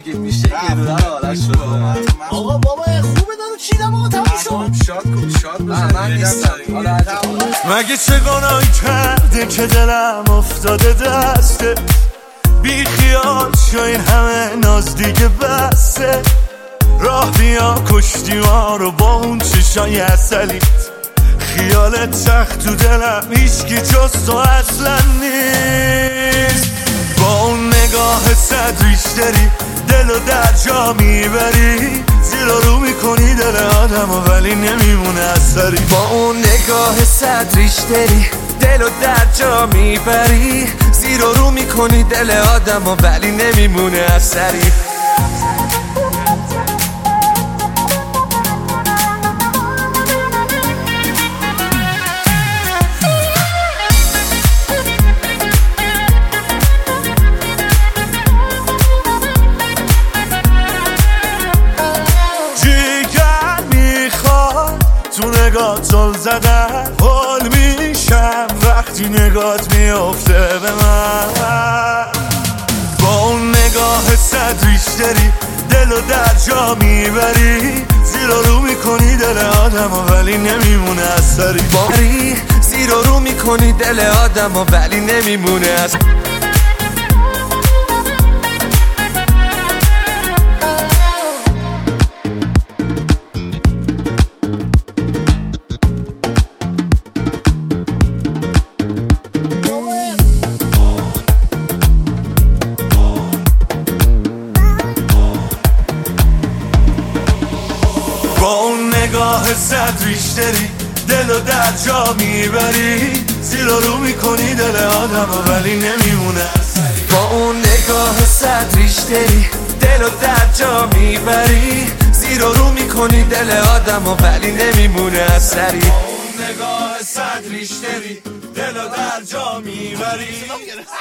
که میشه یه دونه حالت شد. آقا بابا خوبه دارو چیدم آقا تموم شد. شاد من نیستم. مگه چه گناهی کرده که دلم افتاده دسته، بی خیال شو این همه ناز دیگه بسته. راه بیا کشتی ما رو با اون چشای عسلیت، خیالت سخت تو دلم هیچکی جز تو اصلا نیست. با اون نگاه صد ریش داری دلو در جا میبری، زیر رو میکنی دل آدمو ولی نمیمونه اثری. با اون نگاه صد ریش داری دلو در جا میبری، زیر رو میکنی دل آدمو ولی نمیمونه اثری. تو نگاه زل زدن حال میشم وقتی نگات میافته به من. با اون نگاه صد ریش داری دلو در جا میبری، زیر رو میکنی دل آدمو ولی نمیمونه اثری. زیر رو میکنی دل آدمو ولی نمیمونه اثری. با اون نگاه صد ریش داری دلو در جا میبری، زیر رو میکنی دل آدمو ولی نمیمونه اثری. با اون نگاه صد ریش داری دلو در جا میبری، زیر رو میکنی دل آدمو ولی نمیمونه اثری. با اون نگاه صد ریش داری دلو در جا میبری